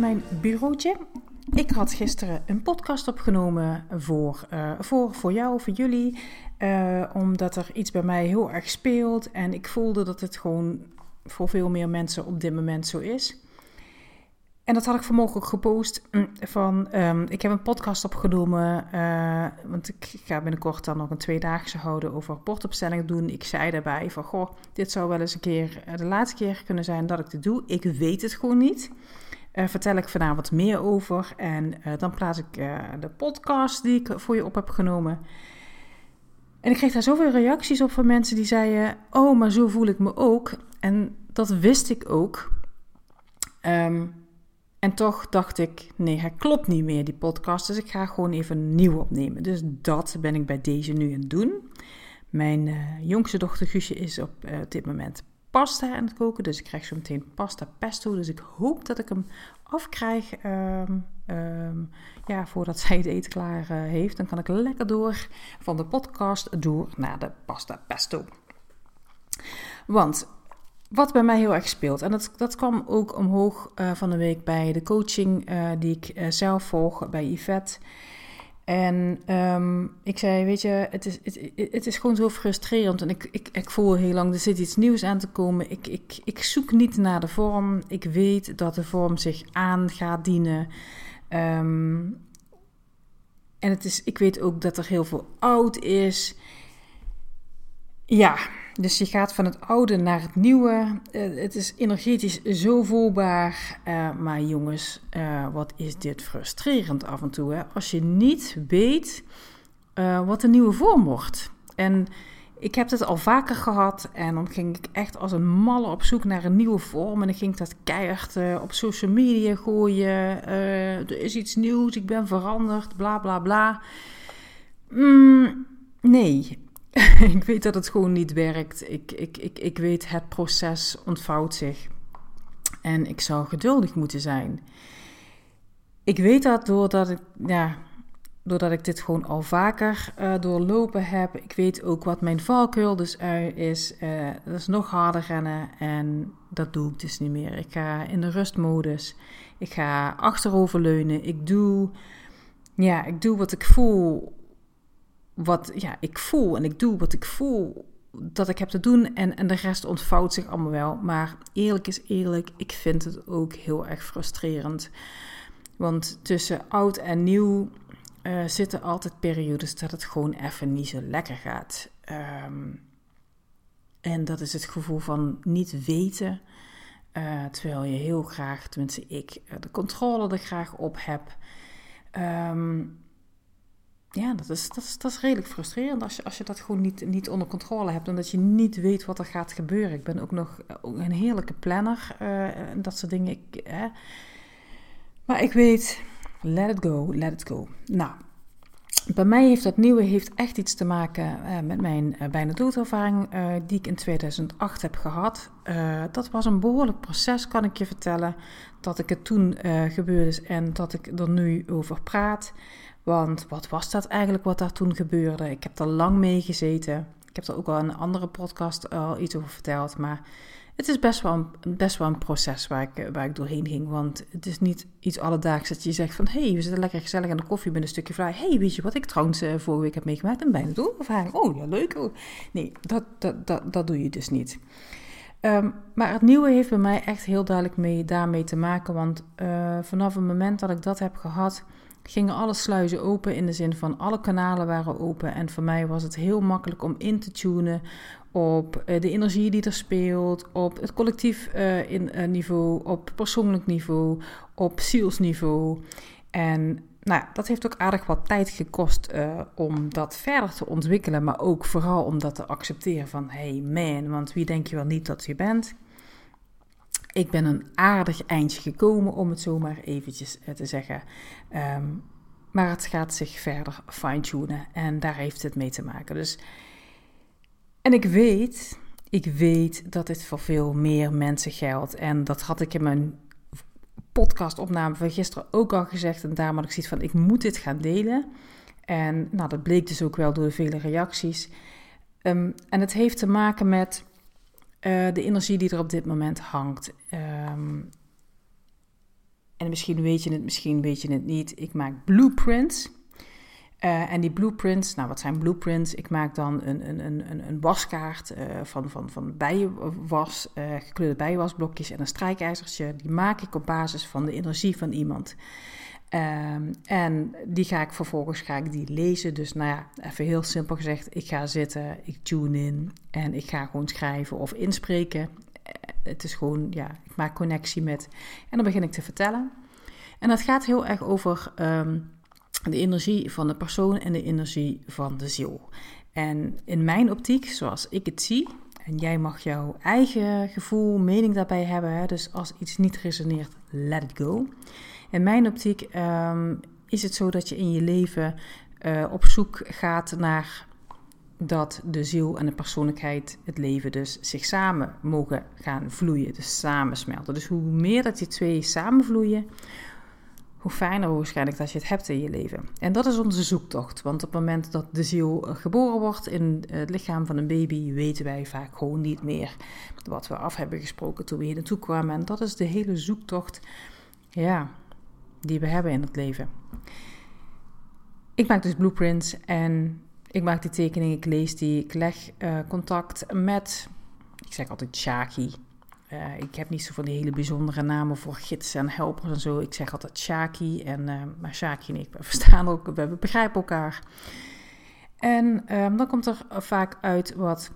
mijn bureautje. Ik had gisteren een podcast opgenomen voor jou, voor jullie. Omdat er iets bij mij heel erg speelt. En ik voelde dat het gewoon voor veel meer mensen op dit moment zo is. En dat had ik vanmorgen ook gepost. Ik heb een podcast opgenomen. Want ik ga binnenkort dan nog een 2-daagse houden over bordopstellingen doen. Ik zei daarbij van, dit zou wel eens een keer de laatste keer kunnen zijn dat ik dit doe. Ik weet het gewoon niet. Vertel ik vanavond meer over. En dan plaats ik de podcast die ik voor je op heb genomen. En ik kreeg daar zoveel reacties op van mensen die zeiden, oh, maar zo voel ik me ook. En dat wist ik ook. En toch dacht ik, nee, het klopt niet meer, die podcast. Dus ik ga gewoon even een nieuw opnemen. Dus dat ben ik bij deze nu aan het doen. Mijn jongste dochter Guusje is op dit moment pasta aan het koken. Dus ik krijg zo meteen pasta pesto. Dus ik hoop dat ik hem afkrijg voordat zij het eten klaar heeft. Dan kan ik lekker door van de podcast door naar de pasta pesto. Want wat bij mij heel erg speelt, en dat kwam ook omhoog van de week bij de coaching die ik zelf volg bij Yvette. En ik zei, weet je, het is gewoon zo frustrerend. En ik voel heel lang, er zit iets nieuws aan te komen. Ik zoek niet naar de vorm. Ik weet dat de vorm zich aan gaat dienen. En ik weet ook dat er heel veel oud is. Ja, dus je gaat van het oude naar het nieuwe. Het is energetisch zo voelbaar. Maar jongens, wat is dit frustrerend af en toe. Hè? Als je niet weet wat de nieuwe vorm wordt. En ik heb het al vaker gehad. En dan ging ik echt als een malle op zoek naar een nieuwe vorm. En dan ging ik dat keihard op social media gooien. Er is iets nieuws, ik ben veranderd, bla bla bla. Nee. Ik weet dat het gewoon niet werkt. Ik weet, het proces ontvouwt zich. En ik zou geduldig moeten zijn. Ik weet dat doordat ik dit gewoon al vaker doorlopen heb. Ik weet ook wat mijn valkuil dus is. Dat is nog harder rennen. En dat doe ik dus niet meer. Ik ga in de rustmodus. Ik ga achteroverleunen. Ik doe wat ik voel. Ik voel en ik doe wat ik voel dat ik heb te doen en de rest ontvouwt zich allemaal wel. Maar eerlijk is eerlijk, ik vind het ook heel erg frustrerend. Want tussen oud en nieuw zitten altijd periodes dat het gewoon even niet zo lekker gaat. En dat is het gevoel van niet weten, terwijl je heel graag, tenminste ik, de controle er graag op heb. Ja, dat is redelijk frustrerend als je dat gewoon niet onder controle hebt en dat je niet weet wat er gaat gebeuren. Ik ben ook nog een heerlijke planner en dat soort dingen. Maar ik weet, let it go. Nou, bij mij heeft dat nieuwe echt iets te maken met mijn bijna doodervaring die ik in 2008 heb gehad. Dat was een behoorlijk proces, kan ik je vertellen, dat ik het toen gebeurd is en dat ik er nu over praat. Want wat was dat eigenlijk wat daar toen gebeurde? Ik heb er lang mee gezeten. Ik heb er ook al in een andere podcast al iets over verteld. Maar het is best wel een proces waar ik doorheen ging. Want het is niet iets alledaags dat je zegt van, hey, we zitten lekker gezellig aan de koffie met een stukje vlaai. Hey, weet je wat ik trouwens vorige week heb meegemaakt? Een bijna doodervaring. Oh, ja, leuk. Oh. Nee, dat doe je dus niet. Maar het nieuwe heeft bij mij echt heel duidelijk daarmee te maken. Want vanaf het moment dat ik dat heb gehad, gingen alle sluizen open in de zin van alle kanalen waren open. En voor mij was het heel makkelijk om in te tunen op de energie die er speelt, op het collectief niveau, op persoonlijk niveau, op zielsniveau. En dat heeft ook aardig wat tijd gekost om dat verder te ontwikkelen, maar ook vooral om dat te accepteren van, hey man, want wie denk je wel niet dat je bent? Ik ben een aardig eindje gekomen, om het zo maar eventjes te zeggen. Maar het gaat zich verder fine-tunen en daar heeft het mee te maken. Dus, en ik weet dat dit voor veel meer mensen geldt. En dat had ik in mijn podcastopname van gisteren ook al gezegd. En daarom had ik zoiets van, ik moet dit gaan delen. En dat bleek dus ook wel door de vele reacties. En het heeft te maken met de energie die er op dit moment hangt. En misschien weet je het, misschien weet je het niet. Ik maak blueprints. En die blueprints, nou wat zijn blueprints? Ik maak dan een waskaart van bijenwas, gekleurde bijenwasblokjes en een strijkijzertje. Die maak ik op basis van de energie van iemand. En die vervolgens ga ik die lezen. Dus nou ja, even heel simpel gezegd, ik ga zitten, ik tune in en ik ga gewoon schrijven of inspreken. Het is gewoon, ja, ik maak connectie met. En dan begin ik te vertellen. En dat gaat heel erg over de energie van de persoon en de energie van de ziel. En in mijn optiek, zoals ik het zie, en jij mag jouw eigen gevoel, mening daarbij hebben. Hè? Dus als iets niet resoneert, let it go. In mijn optiek is het zo dat je in je leven op zoek gaat naar dat de ziel en de persoonlijkheid, het leven dus zich samen mogen gaan vloeien, dus samensmelten. Dus hoe meer dat die twee samenvloeien, hoe fijner waarschijnlijk dat je het hebt in je leven. En dat is onze zoektocht, want op het moment dat de ziel geboren wordt in het lichaam van een baby, weten wij vaak gewoon niet meer wat we af hebben gesproken toen we hier naartoe kwamen. En dat is de hele zoektocht, ja, die we hebben in het leven. Ik maak dus blueprints en ik maak die tekeningen, ik lees die, ik leg contact met, ik zeg altijd Shaki. Ik heb niet zo van die hele bijzondere namen voor gidsen en helpers en zo. Ik zeg altijd Shaki, maar Shaki en ik verstaan ook, we begrijpen elkaar. En dan komt er vaak uit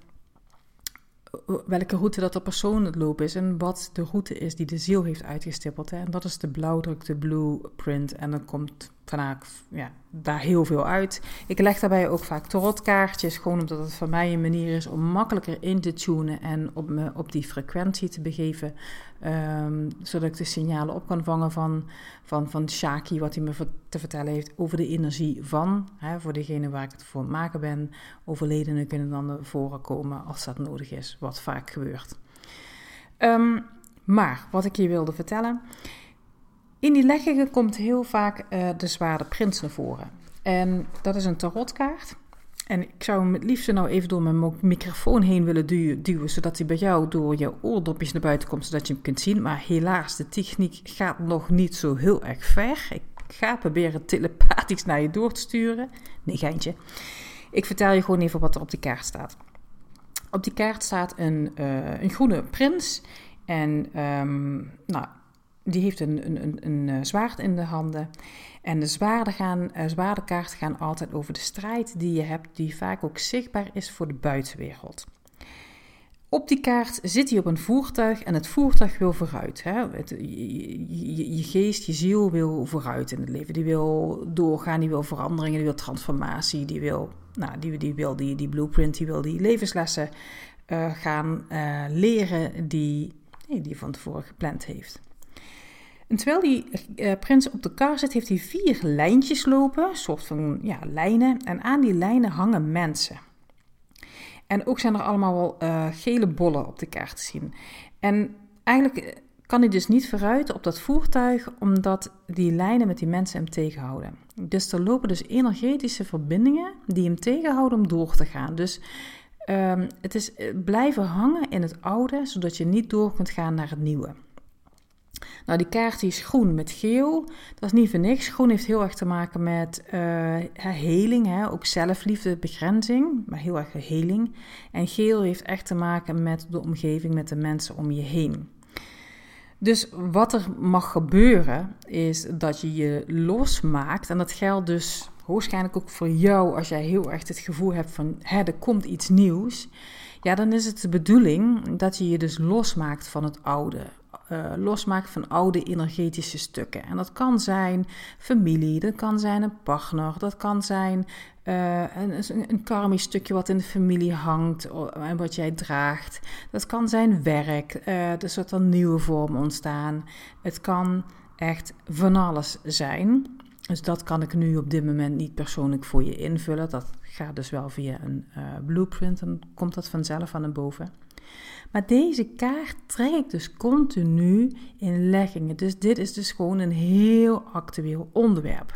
welke route dat de persoon het lopen is en wat de route is die de ziel heeft uitgestippeld. Hè. En dat is de blauwdruk, de blueprint. En dan komt vaak daar heel veel uit. Ik leg daarbij ook vaak tarotkaartjes, gewoon omdat het voor mij een manier is om makkelijker in te tunen en op me op die frequentie te begeven. Zodat ik de signalen op kan vangen van Shaki, wat hij me te vertellen heeft over de energie van. Hè, voor degene waar ik het voor aan het maken ben. Overledenen kunnen dan naar voren komen als dat nodig is, wat vaak gebeurt. Maar wat ik je wilde vertellen. In die leggingen komt heel vaak de zware prins naar voren. En dat is een tarotkaart. En ik zou hem het liefst nou even door mijn microfoon heen willen duwen, zodat hij bij jou door je oordopjes naar buiten komt, zodat je hem kunt zien. Maar helaas, de techniek gaat nog niet zo heel erg ver. Ik ga proberen telepathisch naar je door te sturen. Nee, geintje. Ik vertel je gewoon even wat er op die kaart staat. Op die kaart staat een groene prins. En die heeft een zwaard in de handen. En de zwaardenkaarten gaan altijd over de strijd die je hebt, die vaak ook zichtbaar is voor de buitenwereld. Op die kaart zit hij op een voertuig en het voertuig wil vooruit. Hè? Je geest, je ziel wil vooruit in het leven. Die wil doorgaan, die wil veranderingen, die wil transformatie, die wil die blueprint, die wil die levenslessen gaan leren die van tevoren gepland heeft. En terwijl die prins op de kar zit, heeft hij 4 lijntjes lopen, een soort van lijnen. En aan die lijnen hangen mensen. En ook zijn er allemaal wel gele bollen op de kaart te zien. En eigenlijk kan hij dus niet vooruit op dat voertuig, omdat die lijnen met die mensen hem tegenhouden. Dus er lopen dus energetische verbindingen die hem tegenhouden om door te gaan. Dus het is blijven hangen in het oude, zodat je niet door kunt gaan naar het nieuwe. Nou, die kaart die is groen met geel. Dat is niet voor niks. Groen heeft heel erg te maken met heling, ook zelfliefde, begrenzing, maar heel erg heling. En geel heeft echt te maken met de omgeving, met de mensen om je heen. Dus wat er mag gebeuren, is dat je je losmaakt. En dat geldt dus waarschijnlijk ook voor jou, als jij heel erg het gevoel hebt van, er komt iets nieuws. Ja, dan is het de bedoeling dat je je dus losmaakt van het oude. Losmaakt van oude energetische stukken. En dat kan zijn familie, dat kan zijn een partner, dat kan zijn een karmisch stukje wat in de familie hangt en wat jij draagt. Dat kan zijn werk, dus dat er nieuwe vormen ontstaan. Het kan echt van alles zijn. Dus dat kan ik nu op dit moment niet persoonlijk voor je invullen. Dat gaat dus wel via een blueprint, dan komt dat vanzelf aan naar boven. Maar deze kaart trek ik dus continu in leggingen. Dus dit is dus gewoon een heel actueel onderwerp.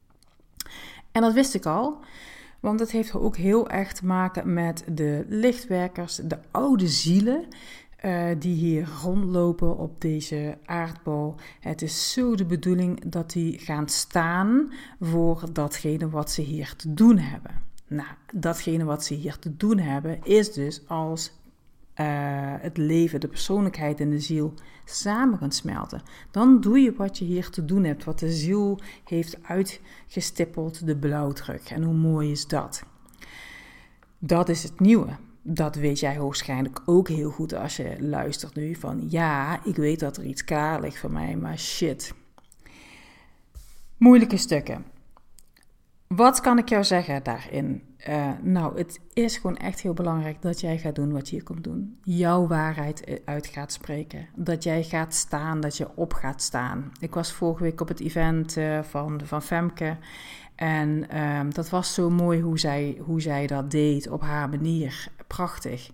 En dat wist ik al, want het heeft ook heel erg te maken met de lichtwerkers, de oude zielen. die hier rondlopen op deze aardbol. Het is zo de bedoeling dat die gaan staan voor datgene wat ze hier te doen hebben. Nou, datgene wat ze hier te doen hebben is dus als het leven, de persoonlijkheid en de ziel samen gaan smelten. Dan doe je wat je hier te doen hebt, wat de ziel heeft uitgestippeld, de blauwdruk. En hoe mooi is dat? Dat is het nieuwe. Dat weet jij waarschijnlijk ook heel goed als je luistert nu van ja, ik weet dat er iets klaar ligt voor mij, maar shit. Moeilijke stukken. Wat kan ik jou zeggen daarin? Nou, het is gewoon echt heel belangrijk dat jij gaat doen wat je hier komt doen. Jouw waarheid uit gaat spreken. Dat jij gaat staan, dat je op gaat staan. Ik was vorige week op het event van Femke. En dat was zo mooi hoe zij dat deed op haar manier. Prachtig.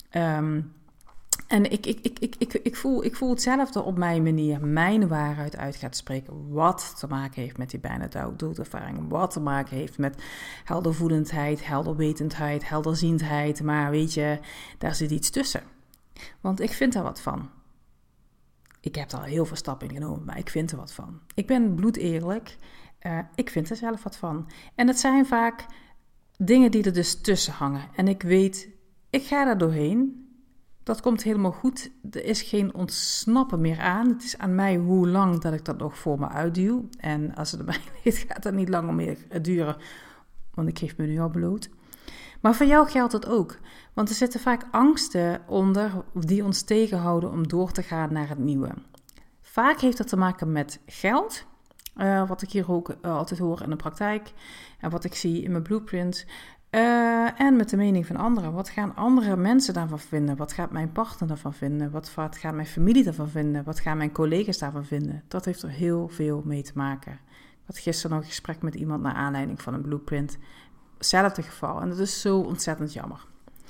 En ik voel hetzelfde op mijn manier. Mijn waarheid uit gaat spreken. Wat te maken heeft met die bijna doodervaring. Wat te maken heeft met heldervoelendheid, helderwetendheid, helderziendheid. Maar weet je, daar zit iets tussen. Want ik vind er wat van. Ik heb er al heel veel stappen in genomen, maar ik vind er wat van. Ik ben bloedeerlijk. Ik vind er zelf wat van. En het zijn vaak dingen die er dus tussen hangen. En ik weet, ik ga daar doorheen. Dat komt helemaal goed. Er is geen ontsnappen meer aan. Het is aan mij hoe lang dat ik dat nog voor me uitduw. En als het aan mij ligt, gaat dat niet langer meer duren. Want ik geef me nu al bloot. Maar voor jou geldt het ook. Want er zitten vaak angsten onder die ons tegenhouden om door te gaan naar het nieuwe. Vaak heeft dat te maken met geld. Wat ik hier ook altijd hoor in de praktijk. En wat ik zie in mijn blueprint. En met de mening van anderen. Wat gaan andere mensen daarvan vinden? Wat gaat mijn partner daarvan vinden? Wat gaat mijn familie daarvan vinden? Wat gaan mijn collega's daarvan vinden? Dat heeft er heel veel mee te maken. Ik had gisteren nog een gesprek met iemand naar aanleiding van een blueprint. Hetzelfde geval. En dat is zo ontzettend jammer.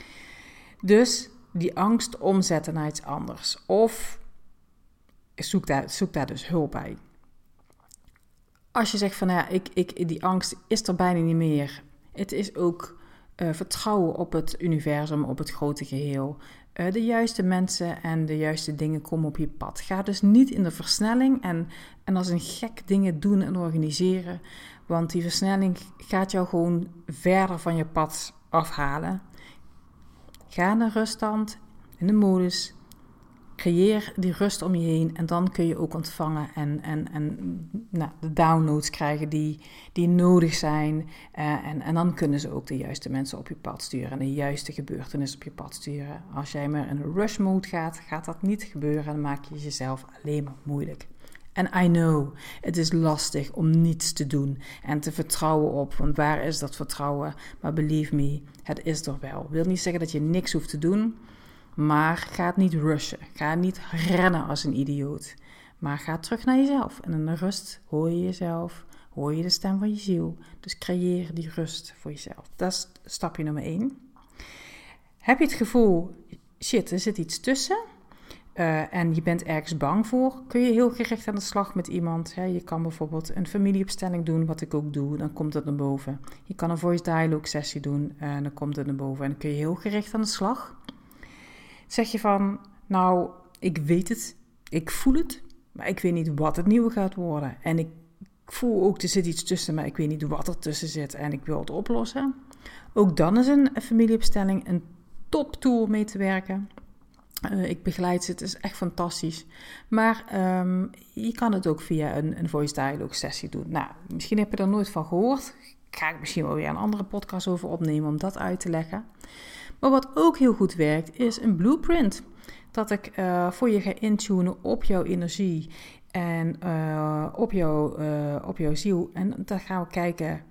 Dus die angst omzetten naar iets anders. Of zoek daar dus hulp bij. Als je zegt van ja, die angst is er bijna niet meer. Het is ook vertrouwen op het universum, op het grote geheel. De juiste mensen en de juiste dingen komen op je pad. Ga dus niet in de versnelling en als een gek dingen doen en organiseren. Want die versnelling gaat jou gewoon verder van je pad afhalen. Ga naar ruststand, in de modus. Creëer die rust om je heen en dan kun je ook ontvangen en de downloads krijgen die nodig zijn. En dan kunnen ze ook de juiste mensen op je pad sturen en de juiste gebeurtenis op je pad sturen. Als jij maar in een rush mode gaat dat niet gebeuren en dan maak je jezelf alleen maar moeilijk. En I know, het is lastig om niets te doen en te vertrouwen op, want waar is dat vertrouwen? Maar believe me, het is er wel. Ik wil niet zeggen dat je niks hoeft te doen. Maar ga het niet rushen. Ga niet rennen als een idioot. Maar ga terug naar jezelf. En in de rust hoor je jezelf. Hoor je de stem van je ziel. Dus creëer die rust voor jezelf. Dat is stapje nummer 1. Heb je het gevoel, shit, er zit iets tussen. En je bent ergens bang voor. Kun je heel gericht aan de slag met iemand. Je kan bijvoorbeeld een familieopstelling doen, wat ik ook doe. Dan komt het naar boven. Je kan een voice dialogue sessie doen. En dan komt het naar boven. En dan kun je heel gericht aan de slag. Zeg je van, nou, ik weet het, ik voel het, maar ik weet niet wat het nieuwe gaat worden. En ik voel ook, er zit iets tussen, maar ik weet niet wat er tussen zit en ik wil het oplossen. Ook dan is een familieopstelling een toptool mee te werken. Ik begeleid ze, het is echt fantastisch. Maar je kan het ook via een voice dialogue sessie doen. Nou, misschien heb je er nooit van gehoord. Ik ga misschien wel weer een andere podcast over opnemen om dat uit te leggen. Maar wat ook heel goed werkt, is een blueprint. Dat ik voor je ga intunen op jouw energie en op jouw ziel. En dan gaan we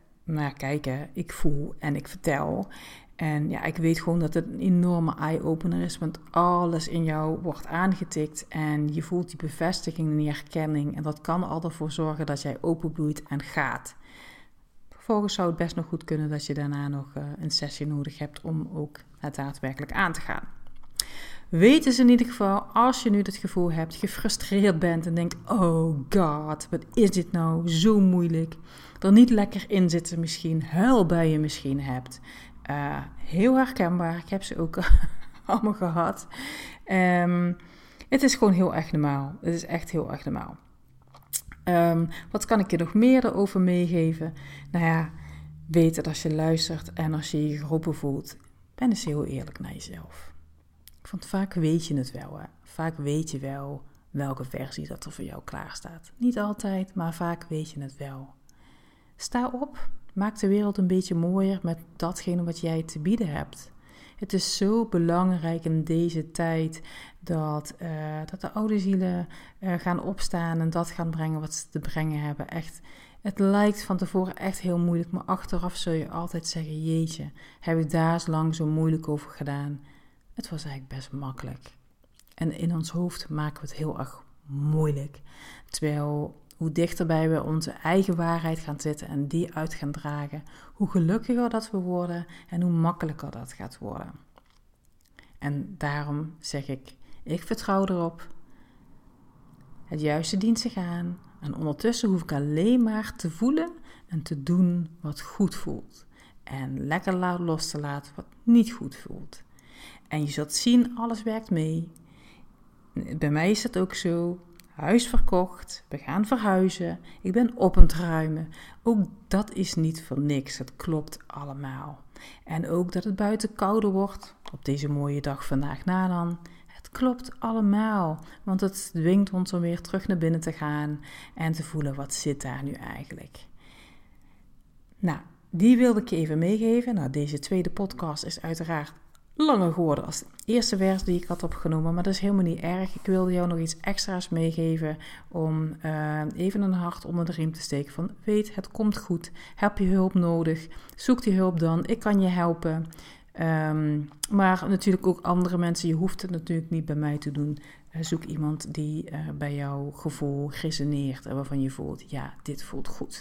kijken, ik voel en ik vertel. En ja, ik weet gewoon dat het een enorme eye-opener is, want alles in jou wordt aangetikt. En je voelt die bevestiging en die herkenning. En dat kan al ervoor zorgen dat jij openbloeit en gaat. Vervolgens zou het best nog goed kunnen dat je daarna nog een sessie nodig hebt om ook het daadwerkelijk aan te gaan. Weet dus in ieder geval, als je nu het gevoel hebt, gefrustreerd bent en denkt, oh god, wat is dit nou, zo moeilijk. Er niet lekker in zitten misschien, huilbuien misschien hebt. Heel herkenbaar, ik heb ze ook allemaal gehad. Het is gewoon heel erg normaal. Het is echt heel erg normaal. Wat kan ik je nog meer erover meegeven? Nou ja, weet dat als je luistert en als je je geroepen voelt, ben eens heel eerlijk naar jezelf. Want vaak weet je het wel, hè? Vaak weet je wel welke versie dat er voor jou klaar staat. Niet altijd, maar vaak weet je het wel. Sta op, maak de wereld een beetje mooier met datgene wat jij te bieden hebt. Het is zo belangrijk in deze tijd dat de oude zielen gaan opstaan en dat gaan brengen wat ze te brengen hebben. Echt, het lijkt van tevoren echt heel moeilijk, maar achteraf zul je altijd zeggen, jeetje, heb ik daar eens lang zo moeilijk over gedaan. Het was eigenlijk best makkelijk. En in ons hoofd maken we het heel erg moeilijk. Terwijl hoe dichterbij we onze eigen waarheid gaan zitten en die uit gaan dragen, hoe gelukkiger dat we worden en hoe makkelijker dat gaat worden. En daarom zeg ik vertrouw erop. Het juiste dient zich aan. En ondertussen hoef ik alleen maar te voelen en te doen wat goed voelt. En lekker los te laten wat niet goed voelt. En je zult zien, alles werkt mee. Bij mij is het ook zo. Huis verkocht, we gaan verhuizen, ik ben op aan het ruimen. Ook dat is niet voor niks, het klopt allemaal. En ook dat het buiten kouder wordt, op deze mooie dag vandaag na dan. Het klopt allemaal, want het dwingt ons om weer terug naar binnen te gaan en te voelen wat zit daar nu eigenlijk. Nou, die wilde ik je even meegeven. Nou, deze tweede podcast is uiteraard langer geworden als de eerste vers die ik had opgenomen, maar dat is helemaal niet erg. Ik wilde jou nog iets extra's meegeven om even een hart onder de riem te steken van weet, het komt goed. Heb je hulp nodig? Zoek die hulp dan. Ik kan je helpen. Maar natuurlijk ook andere mensen. Je hoeft het natuurlijk niet bij mij te doen. Zoek iemand die bij jouw gevoel resoneert en waarvan je voelt, ja, dit voelt goed.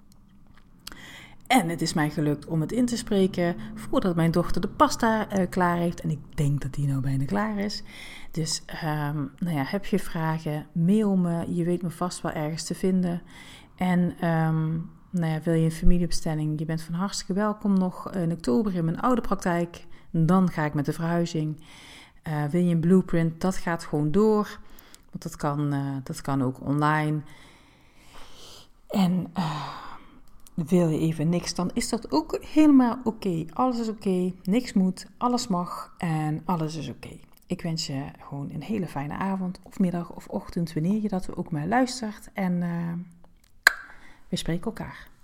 En het is mij gelukt om het in te spreken voordat mijn dochter de pasta klaar heeft. En ik denk dat die nou bijna klaar is. Dus heb je vragen, mail me. Je weet me vast wel ergens te vinden. En wil je een familiebestelling? Je bent van hartstikke welkom nog in oktober in mijn oude praktijk. Dan ga ik met de verhuizing. Wil je een blueprint? Dat gaat gewoon door. Want dat kan ook online. En wil je even niks, dan is dat ook helemaal oké. Alles is oké, niks moet, alles mag en alles is oké. Ik wens je gewoon een hele fijne avond of middag of ochtend, wanneer je dat ook maar luistert. En we spreken elkaar.